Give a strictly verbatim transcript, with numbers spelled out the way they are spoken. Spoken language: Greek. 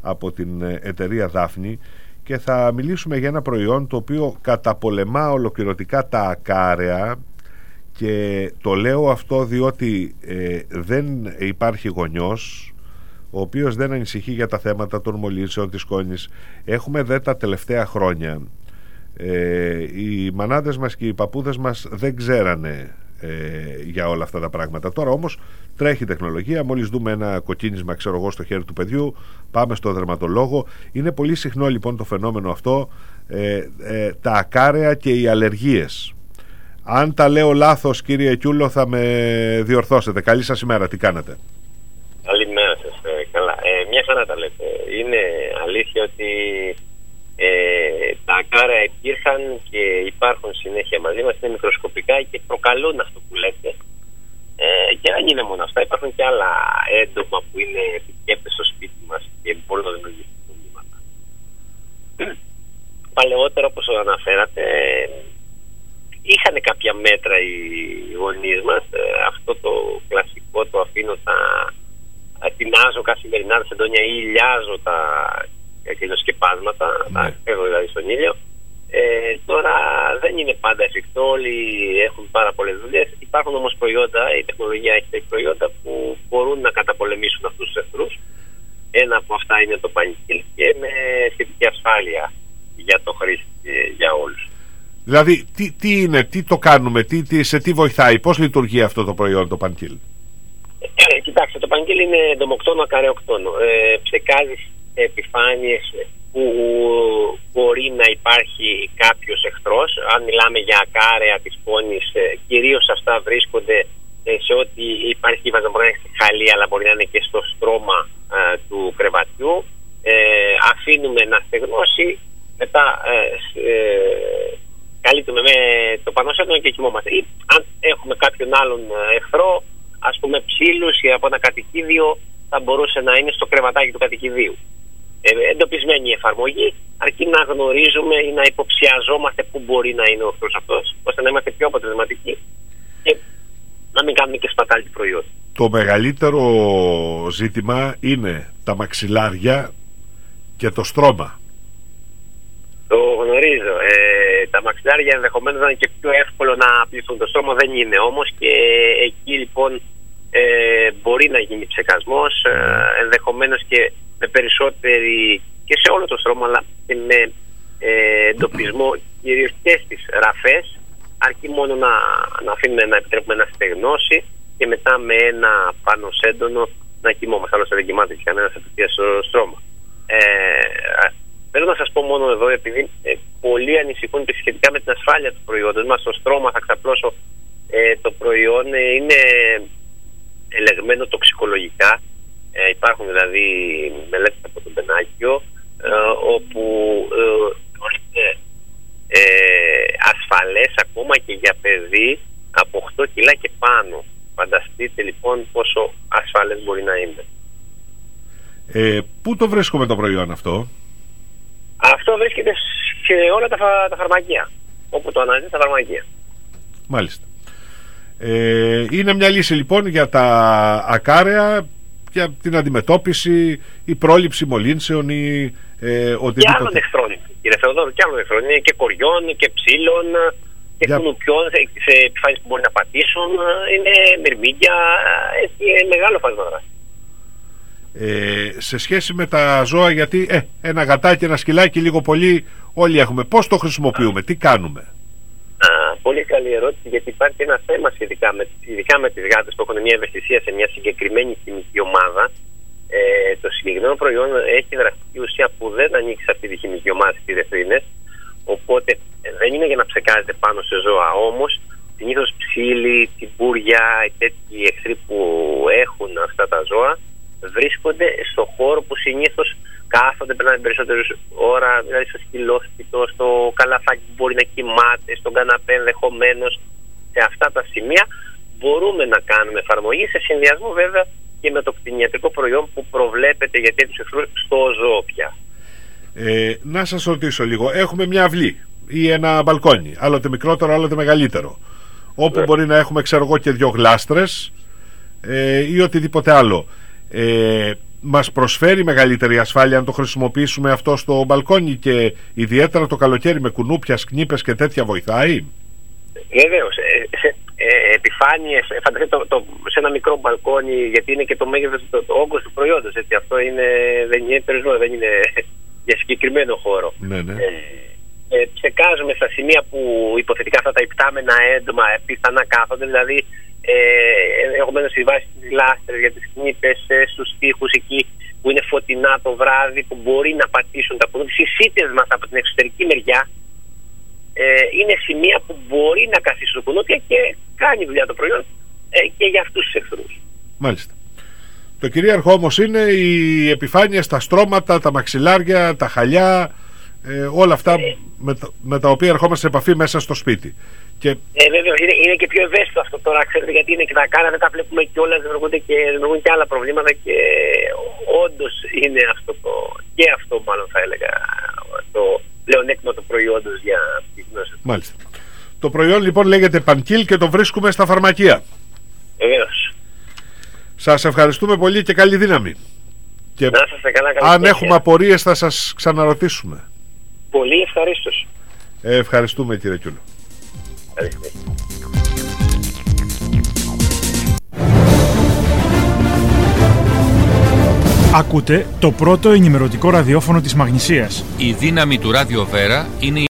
από την εταιρεία Δάφνη και θα μιλήσουμε για ένα προϊόν το οποίο καταπολεμά ολοκληρωτικά τα ακάρεα, και το λέω αυτό διότι ε, δεν υπάρχει γονιός ο οποίος δεν ανησυχεί για τα θέματα των μολύνσεων της σκόνης. Έχουμε δε τα τελευταία χρόνια ε, οι μανάδες μας και οι παππούδες μας δεν ξέρανε ε, για όλα αυτά τα πράγματα. Τώρα όμως τρέχει τεχνολογία, μόλις δούμε ένα κοκκίνισμα, ξέρω εγώ, στο χέρι του παιδιού, πάμε στο δερματολόγο. Είναι πολύ συχνό λοιπόν το φαινόμενο αυτό, ε, ε, τα ακάρεα και οι αλλεργίες. Αν τα λέω λάθος, κύριε Κιούλο, θα με διορθώσετε. Καλή σας ημέρα, τι κάνετε? Καλημέρα σας, ε, καλά. Ε, μια χαρά τα λέτε. Είναι αλήθεια ότι ε, τα ακάρεα υπήρχαν και υπάρχουν συνέχεια μαζί μας, είναι μικροσκοπικά και προκαλούν αυτό που λέτε. Ε, και δεν είναι μόνο αυτά, υπάρχουν και άλλα έντομα που είναι επικέπτες στο σπίτι μας και μπορούν να δημιουργήσουν προβλήματα. Παλαιότερα, όπως αναφέρατε, είχαν κάποια μέτρα οι γονείς μας. Ε, αυτό το κλασικό, το αφήνω τα τεινάζω καθημερινά τα σεντόνια ή λιάζω τα κλινοσκεπάσματα, ναι. Τα φεύγω δηλαδή στον ήλιο. Ε, τώρα δεν είναι πάντα εφικτό, όλοι έχουν πάρα πολλές δουλειές. Υπάρχουν όμως προϊόντα, η τεχνολογία έχει τέτοια προϊόντα που μπορούν να καταπολεμήσουν αυτούς τους εχθρούς. Ένα από αυτά είναι το Pancil και με σχετική ασφάλεια για το χρήστη, για όλους. Δηλαδή, τι, τι είναι, τι το κάνουμε, τι, τι, σε τι βοηθάει, πώς λειτουργεί αυτό το προϊόν, το Pancil? Ε, κοιτάξτε, το Pancil είναι εντομοκτόνο ακαρεοκτόνο. Ε, ψεκάζει επιφάνειες που μπορεί να υπάρχει κάποιος εχθρός. Αν μιλάμε για ακάρεα της σκόνης, ε, κυρίως αυτά βρίσκονται ε, σε ό,τι υπάρχει βαζομορφία στη χαλή, αλλά μπορεί να είναι και στο στρώμα ε, του κρεβατιού. Ε, αφήνουμε να στεγνώσει, μετά ε, ε, καλύπτουμε με το πανωσέντονο και κοιμόμαστε. Ή αν έχουμε κάποιον άλλον εχθρό, ας πούμε ψήλους ή από ένα κατοικίδιο, θα μπορούσε να είναι στο κρεβατάκι του κατοικιδίου. Ε, εντοπισμένη η εφαρμογή, αρκεί να γνωρίζουμε ή να υποψιαζόμαστε πού μπορεί να είναι ο εχθρός αυτός, ώστε να είμαστε πιο αποτελεσματικοί και να μην κάνουμε και σπατάλη προϊόν. Το μεγαλύτερο ζήτημα είναι τα μαξιλάρια και το στρώμα. Το γνωρίζω. Ε, τα μαξιλάρια ενδεχομένως να είναι και πιο εύκολο να πληθούν. Το στρώμα δεν είναι όμως, και εκεί λοιπόν ε, μπορεί να γίνει ψεκασμός, ε, ενδεχομένως και με περισσότερη, και σε όλο το στρώμα, αλλά και με ε, εντοπισμό κυρίως και στις ραφές, αρκεί μόνο να, να αφήνουμε να επιτρέπουμε να στεγνώσει και μετά με ένα πάνω σέντονο να κοιμόμαστε. Άλλωστε δεν κοιμάται κανένας απευθείας στο στρώμα. Ε, Θέλω να σας πω μόνο εδώ, επειδή ε, πολλοί ανησυχούν και σχετικά με την ασφάλεια του προϊόντος μας. Στο στρώμα, θα ξαπλώσω, ε, το προϊόν ε, είναι ελεγμένο τοξικολογικά. Ε, υπάρχουν δηλαδή μελέτες από το Μπενάκιο, ε, όπου θεωρείται ε, ε, ασφαλές ακόμα και για παιδί από οκτώ κιλά και πάνω. Φανταστείτε λοιπόν πόσο ασφαλές μπορεί να είναι. Ε, πού το βρίσκουμε το προϊόν αυτό? Αυτό βρίσκεται σε όλα τα, φα, τα φαρμακεία. Όπου το αναζητεί, τα φαρμακεία. Μάλιστα. Ε, είναι μια λύση λοιπόν για τα ακάρεα, για την αντιμετώπιση, η πρόληψη μολύνσεων ή ε, οτιδήποτε. Και άλλων εχθρών, κύριε Θεοδόρου, και άλλων εχθρών. Είναι και κοριών και ψήλων και για... κουνουπιών σε επιφάνειες που μπορεί να πατήσουν. Είναι μυρμήγκια, έχει μεγάλο φάσμα δράση. Ε, σε σχέση με τα ζώα, γιατί ε, ένα γατάκι, ένα σκυλάκι, λίγο πολύ όλοι έχουμε. Πώς το χρησιμοποιούμε, τι κάνουμε? Α, πολύ καλή ερώτηση, γιατί υπάρχει ένα θέμα σχετικά με, ειδικά με τις γάτες που έχουν μια ευαισθησία σε μια συγκεκριμένη χημική ομάδα. Ε, το συγκεκριμένο προϊόν έχει δραστική ουσία που δεν ανοίξει αυτή τη χημική ομάδα στις ρεθρίνες, οπότε ε, δεν είναι για να ψεκάζεται πάνω σε ζώα. Όμως συνήθως ψήλοι, τσιμπούρια, τέτοιοι εχθροί που έχουν αυτά τα ζώα βρίσκονται στο χώρο που συνήθως κάθονται, περνάνε περισσότερη ώρα, δηλαδή στο σκυλόσπιτο, στο καλαφάκι που μπορεί να κοιμάται, στον καναπέ ενδεχομένως. Σε αυτά τα σημεία μπορούμε να κάνουμε εφαρμογή, σε συνδυασμό βέβαια και με το κτηνιατρικό προϊόν που προβλέπεται για τέτοιους εχθρούς στο ζώο πια. Ε, να σας ρωτήσω λίγο, έχουμε μια αυλή ή ένα μπαλκόνι, άλλοτε μικρότερο, άλλοτε μεγαλύτερο, όπου ναι. μπορεί να έχουμε, ξέρω εγώ, και δυο γλάστρες ε, ή οτιδήποτε άλλο. Ε, μας προσφέρει μεγαλύτερη ασφάλεια αν το χρησιμοποιήσουμε αυτό στο μπαλκόνι, και ιδιαίτερα το καλοκαίρι με κουνούπια, σκνίπες και τέτοια βοηθάει? Βεβαίως. Ε, σε ε, επιφάνειες, φανταστείτε το, το, σε ένα μικρό μπαλκόνι, γιατί είναι και το μέγεθος, το, το όγκος του προϊόντος. Έτσι, αυτό είναι, δεν είναι περιορισμένο, δεν είναι για συγκεκριμένο χώρο. Ναι, ναι. Ε, ε, ψεκάζουμε στα σημεία που υποθετικά αυτά τα υπτάμενα έντομα πιθανά κάθονται, δηλαδή ε, ενδεχομένως στη βάση της λάστρες για τις κνήπες, ε, στους τοίχους εκεί που είναι φωτεινά το βράδυ, που μπορεί να πατήσουν τα κουνούπια. Στις σίτες μας από την εξωτερική μεριά ε, είναι σημεία που μπορεί να καθίσουν κουνούπια και κάνει δουλειά το προϊόν ε, και για αυτούς τους εχθρούς. Μάλιστα. Το κυρίαρχο όμως είναι οι επιφάνειες, τα στρώματα, τα μαξιλάρια, τα χαλιά, ε, όλα αυτά ε, με, τα, με τα οποία ερχόμαστε σε επαφή μέσα στο σπίτι. Και... Ε, βέβαια, είναι, είναι και πιο ευαίσθητο αυτό τώρα, ξέρετε, γιατί είναι και τα κάνα, δεν τα βλέπουμε κιόλας, δημιουργούνται και, δημιουργούν και άλλα προβλήματα, και όντως είναι αυτό το, και αυτό μάλλον θα έλεγα, το πλεονέκτημα του προϊόντος για τη γνώση. Μάλιστα. Το προϊόν λοιπόν λέγεται Pankil και το βρίσκουμε στα φαρμακεία. Βεβαίως. Σας ευχαριστούμε πολύ και καλή δύναμη. Και να είστε καλά, καλή αν έχουμε απορίες θα σας ξαναρωτήσουμε. Πολύ ευχαρίστως. Ε, ευχαριστούμε κύριε Κιούλο. Ακούτε το πρώτο ενημερωτικό ραδιόφωνο της Μαγνησίας. Η δύναμη του Ράδιο Βέρα είναι